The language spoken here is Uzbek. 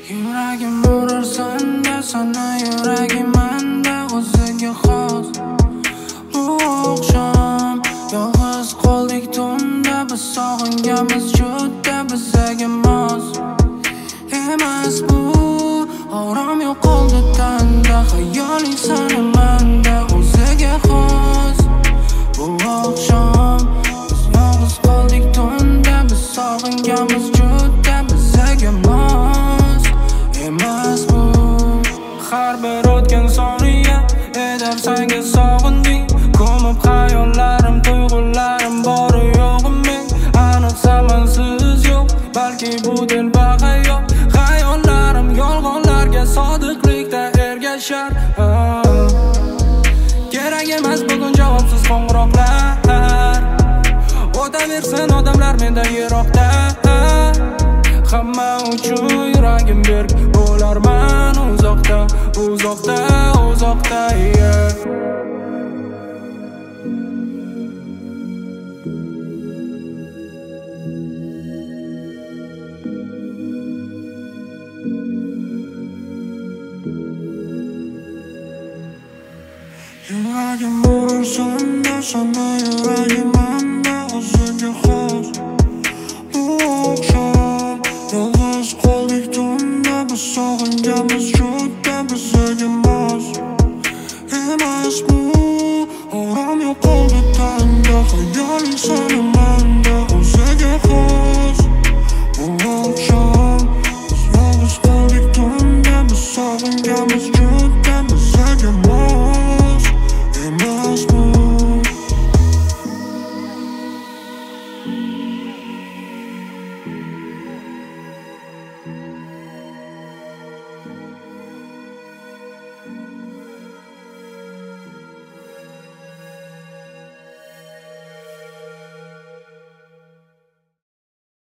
Yuragim urar sanda, sana yuragim manda o'ziga xos. Bu oqshom yolg'iz qoldik tunda, biz sog'inganmiz juda bizaga mos. Emas bu orom yo'qoldi tanda, xayoling sana manda o'ziga xos. Bu oqshom biz yolg'iz qoldik tunda, biz sog'inganmiz juda bizaga mos. Emas bu har bir o'tgan soniya edar senga sog'indim. Ko'mib xayollarim, tuyg'ularim bor yo'g'im men. Aniq zamansız yo'q, balki bu dil bahayyo. Xayollarim yolg'onlarga sodiqlikda ergashar. Kerak emas bugun javobsiz qo'ng'iroqlar. O'taversin odamlar mendan yiroqda. Hamma uchun yuragim berk bo'larman uzoqda, uzoqda, uzoqda, Yuragim urar sanda, sana yuragim manda o'ziga xos. Bu oqshom yolg'iz qoldik tunda, biz sog'inganmiz juda